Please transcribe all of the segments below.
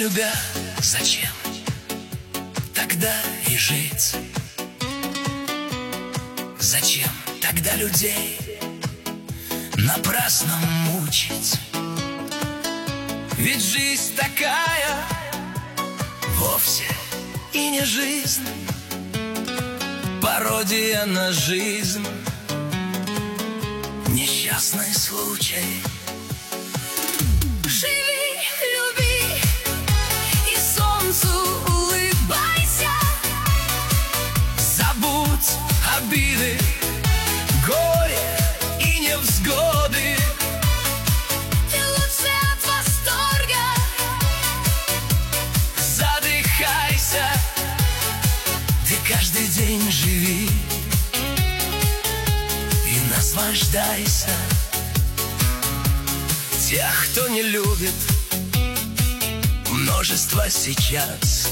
любя, зачем тогда и жить? Зачем тогда людей напрасно мучить? Ведь жизнь такая вовсе и не жизнь, пародия на жизнь, несчастный случай. Живи, люби и солнцу улыбайся. Забудь обиды, горе и невзгоды. Ты лучше от восторга. Задыхайся, ты каждый день живи и наслаждайся. Тех, кто не любит, множество сейчас.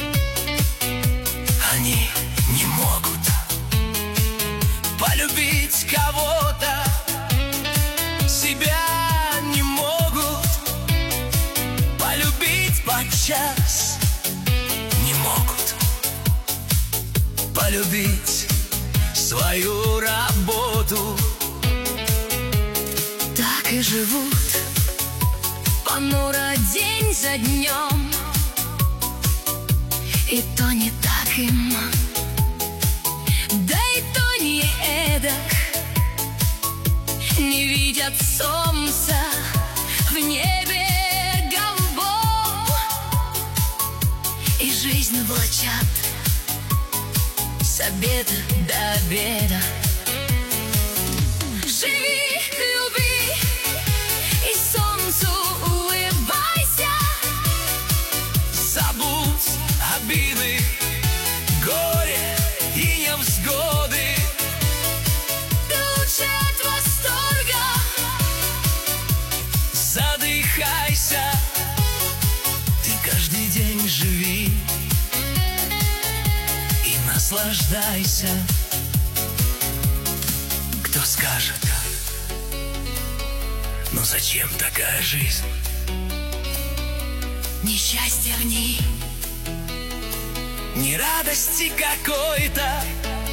Они не могут полюбить кого-то, себя не могут полюбить подчас, не могут полюбить свою работу. Так и живут понуро день за днем, и то не так им, да и то не эдак. Не видят солнца в небе голубом, и жизнь влачат с обеда до обеда. Живи, люби и солнцу улыбайся. Забудь обиды, горе и невзгоды. Ты лучше от восторга. Задыхайся, ты каждый день живи и наслаждайся. Кто скажет, ну зачем такая жизнь? Несчастья в ней, Ни радости какой-то.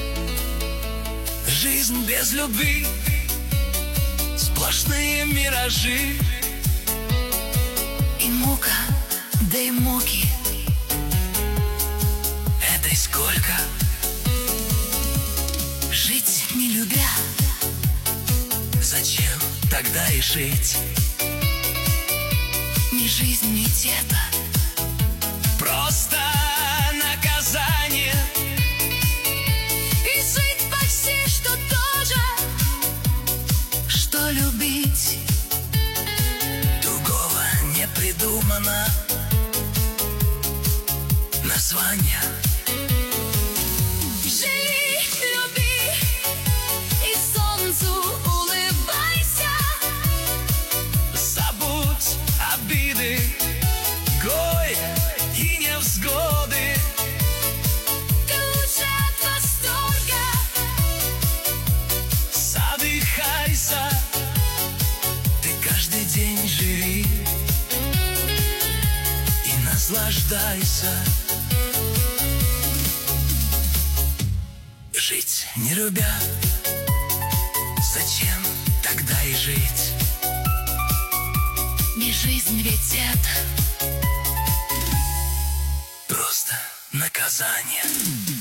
Жизнь без любви, сплошные миражи. и мука, да и муки. Этой сколько? Жить не любя, Зачем тогда и жить? ни жизнь, ни это. Просто наказание. И жить почти что тоже, что любить. Другого не придумано название. Живи, люби и солнцу улыбайся. Забудь обиды, горе и невзгоды. Ты лучше от восторга. Задыхайся, ты каждый день живи и наслаждайся. Жить не любя, зачем тогда и жить? Не жизнь ведь это. Просто наказание.